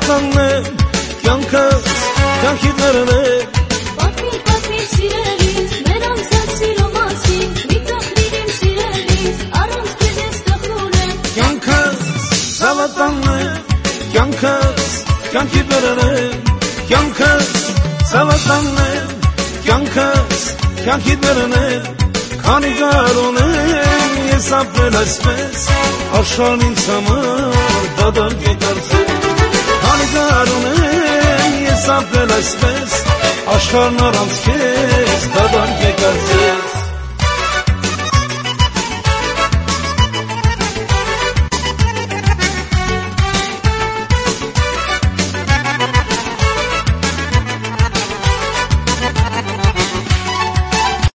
Սավատանն է կյանքս, կյանքիդ լրն Պատմիր սիրելիս, մեր անցած սիրո մասին, մի տխրիր իմ սիրելիս, առանց քեզ ես տխրում եմ։ Կյանքս, սավատանն է կյանքս, կյանքիդ լրն Կյանքս, սավատանն է կյանքս, կյանքիդ լրն Քանի գարուն եմ ես ապրել այսպես, աշխարհն ինձ համար դադար գետարցել Քանի գարուն եմ ես ապրել այսպես, աշխարհն առանց քեզ